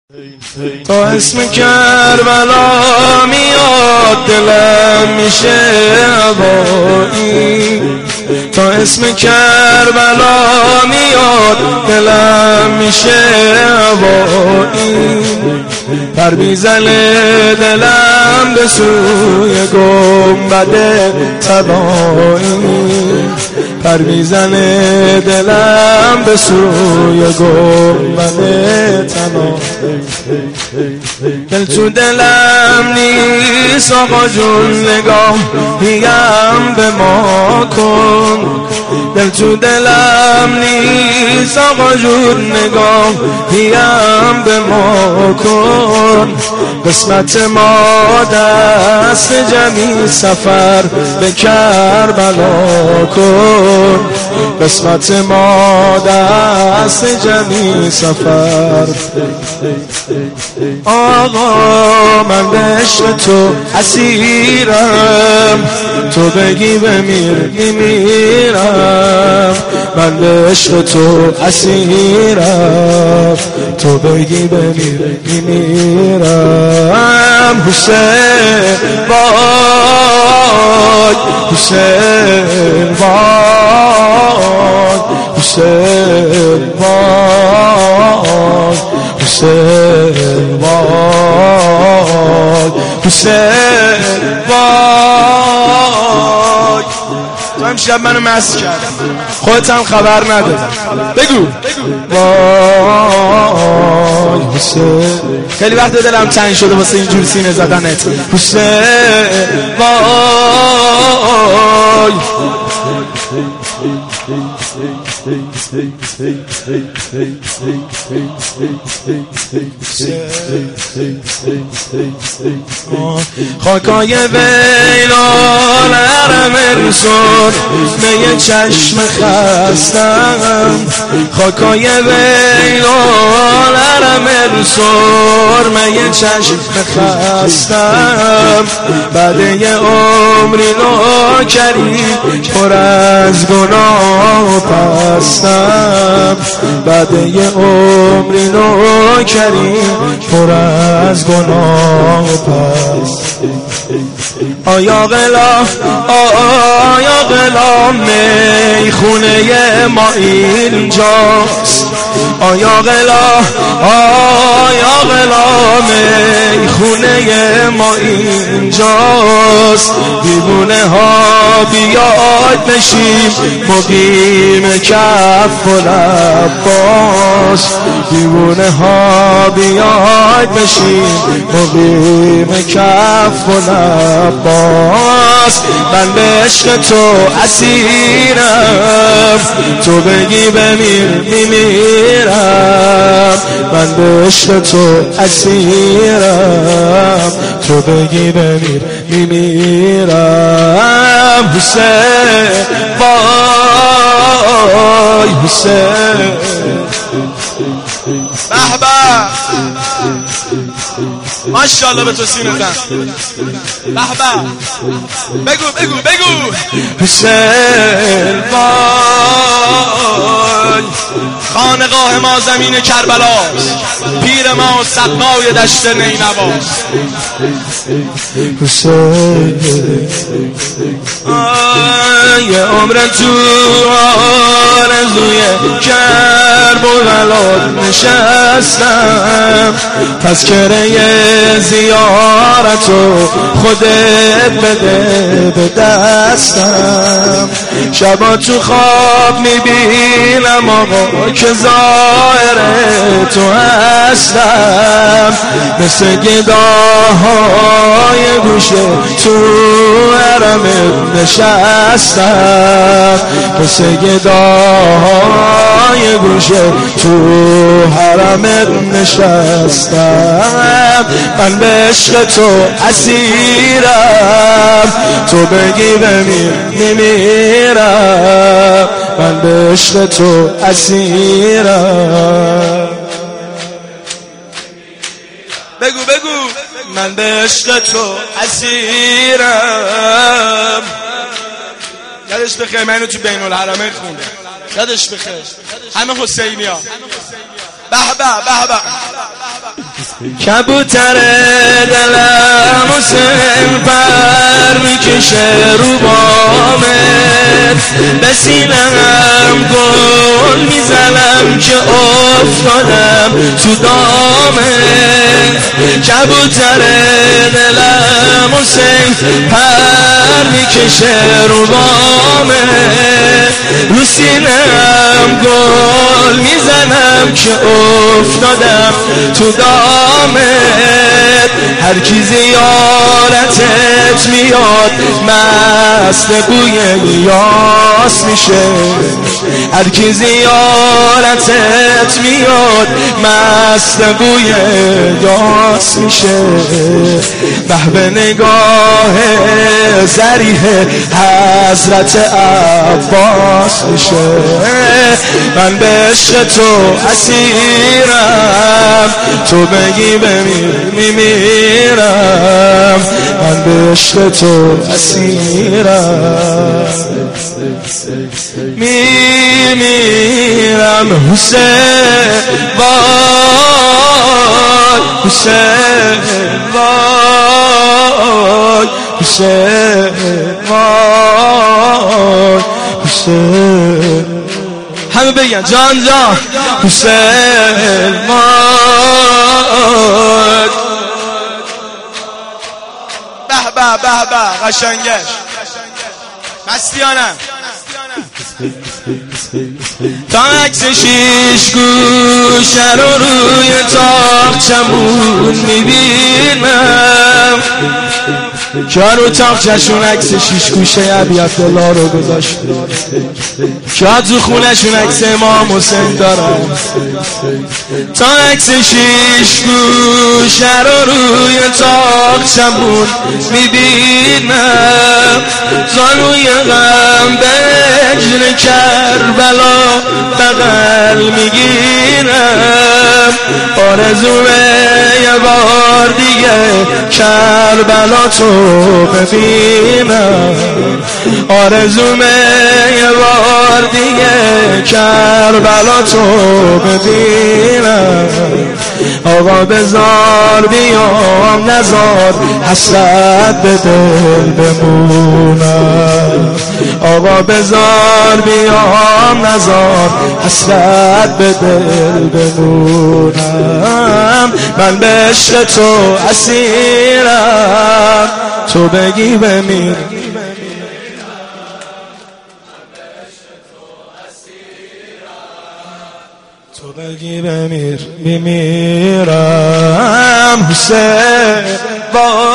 تا اسم کربلا میاد دلم میشه هوایی، تا اسم کربلا میاد دلم میشه هوایی، پر میزنه دلم به سوی گنبد طلایی، پر میزنه دلم به سوی گنبد طلایی. دل تو دلم نیست آقا جون، نگاه میگم به ما کن. دل تو دلم نیست آقا جون، نگاه میگم به ما کن. قسمت ما دست جمعی سفر به کربلا کن. قسمت ما دست جمعی سفر. آقا من به عشق تو اسیرم، تو بگی بمیر میمیرم. من به عشق تو اسیرم، تو بگی بمیر میمیرم. حسین وای، حسین وای، حسین وای، حسین وای، حسین وای. تو امشب منو مست کرد، خودت هم خبر نداری. بگو وای حسین. خیلی وقت دلم تنگ شده واسه اینجور سینه زدنت. حسین وای. خاکای ویلال حرم رسول می چشم خستم. خاکای ویلال حرم رسول می چشم خستم. بعد یه عمری نوکری پر از گناه پستم. بعد یه عمری نوکری پر از گناه پستم. آیا غلا آیا غلا میخونه ما اینجاست. آیا غلا میخونه ما اینجاست. دیوونه ها بیاید نشیم مقیم کف و لباس. دیوونه ها بیاید نشیم مقیم کف و لباس. من به عشق تو اسیرم، تو بگی بمیر میمیرم. من به عشق تو اسیرم، تو بگی بمیر میمیرم. حسین وای حسین. به به ماشاءالله به تو سینه زن. به به بگو بگو بگو. حسین وای. خانقاه ما زمین کربلاست، پیر ما سقای دشت نینواست. حسین یه عمر تو آرزوی کربلا نشستم. تذکره زیارتو خودت بده به دستم. شبا تو خواب میبینم آقا که ظاهر تو هستم. مثل گداهای گوشه تو حرم نشستم. مثل گداهای گوشه تو حرم نشستم. من به عشق تو اسیرم، تو بگی بمیر میمیرم. من به عشق تو اسیرم. بگو بگو. من به عشق تو اسیرم. یادش بخیر من اینو تو بین الحرمین خونده. یادش بخیر همه حسینی ها. به به به به. کبوتر دلم حسین پر میکشه رو بامت، به سینم گل میزنم که افتادم تو دامت. کبوتر دلم حسین پر میکشه رو بامت، رو سینم گل میزنم که افتادم تو دامت. هر کی زیارتت میاد مست بوی یاس میشه، هر کی زیارتت میاد مست بوی یاس میشه. به نگاه ذریح حضرت عباس میشه. من به عشق تو اسیرم، تو بگی بمیر میمیرم. من به عشق تو اسیرم میمیرم. حسین وای، حسین وای، حسین وای، حسین. همه بگن جان جان. حسین وای. به به به به قشنگش مستیانم. تا عکس شیش گوشه رو روی تاقچمون میبینم، که رو تاقچشون عکس شیش گوشه عبیدالله رو گذاشته، که تو خونشون عکس امام حسین دارن. تا عکس شیش گوشه رو روی تاقچمون میبینم، زانوی غم به اجر کربلا بغل میگیرم. آرزومه یه بار دیگه کربلا تو ببینم، آرزومه یه بار دیگه کربلا تو ببینم. آقا بذار بیام نزار حسرت به دل بمونم، آقا بذار بیام نزار حسرت به دل بمونم. من به عشق تو اسیرم، تو بگی بمیر. تو بگی بمیر میمیرم. حسین با